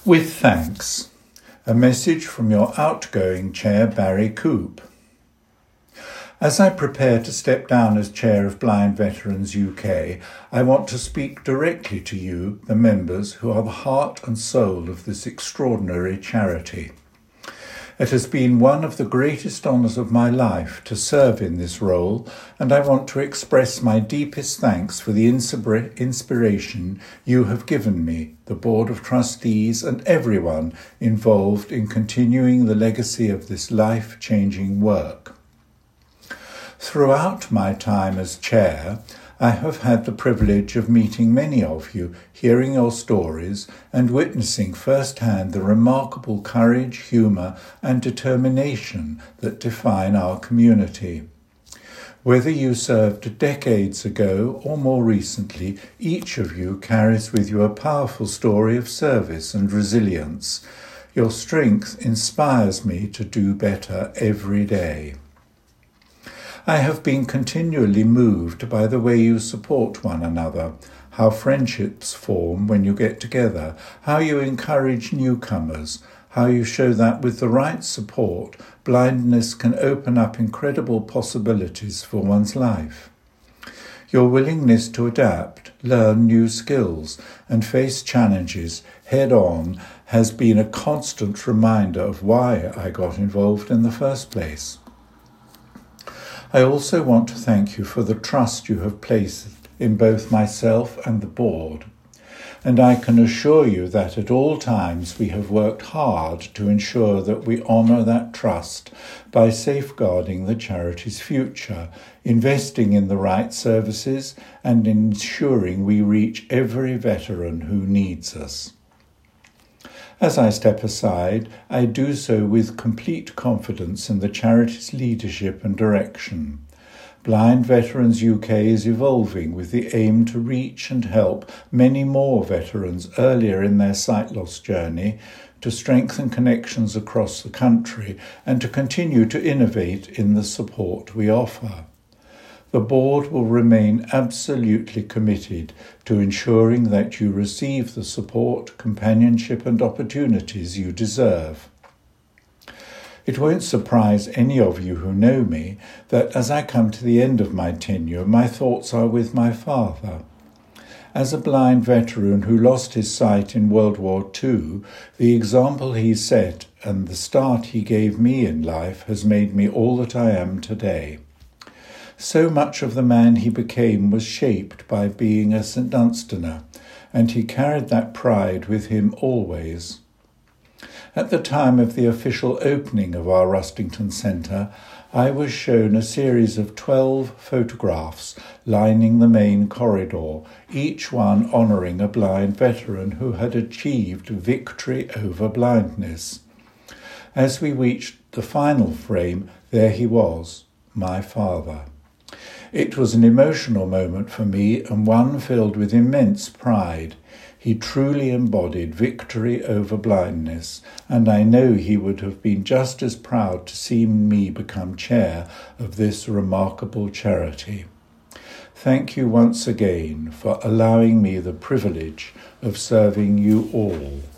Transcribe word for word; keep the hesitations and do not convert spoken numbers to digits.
With thanks, a message from your outgoing Chair Barry Coop. As I prepare to step down as Chair of Blind Veterans U K, I want to speak directly to you, the members, who are the heart and soul of this extraordinary charity. It has been one of the greatest honours of my life to serve in this role, and I want to express my deepest thanks for the inspiration you have given me, the Board of Trustees and everyone involved in continuing the legacy of this life-changing work. Throughout my time as Chair, I have had the privilege of meeting many of you, hearing your stories and witnessing firsthand the remarkable courage, humour and determination that define our community. Whether you served decades ago or more recently, each of you carries with you a powerful story of service and resilience. Your strength inspires me to do better every day. I have been continually moved by the way you support one another, how friendships form when you get together, how you encourage newcomers, how you show that with the right support, blindness can open up incredible possibilities for one's life. Your willingness to adapt, learn new skills, and face challenges head-on has been a constant reminder of why I got involved in the first place. I also want to thank you for the trust you have placed in both myself and the board, and I can assure you that at all times we have worked hard to ensure that we honour that trust by safeguarding the charity's future, investing in the right services and ensuring we reach every veteran who needs us. As I step aside, I do so with complete confidence in the charity's leadership and direction. Blind Veterans U K is evolving with the aim to reach and help many more veterans earlier in their sight loss journey, to strengthen connections across the country, and to continue to innovate in the support we offer. The board will remain absolutely committed to ensuring that you receive the support, companionship and opportunities you deserve. It won't surprise any of you who know me that as I come to the end of my tenure, my thoughts are with my father. As a blind veteran who lost his sight in World War Two, the example he set and the start he gave me in life has made me all that I am today. So much of the man he became was shaped by being a Saint Dunstaner, and he carried that pride with him always. At the time of the official opening of our Rustington Centre, I was shown a series of twelve photographs lining the main corridor, each one honouring a blind veteran who had achieved victory over blindness. As we reached the final frame, there he was, my father. It was an emotional moment for me and one filled with immense pride. He truly embodied victory over blindness, and I know he would have been just as proud to see me become chair of this remarkable charity. Thank you once again for allowing me the privilege of serving you all.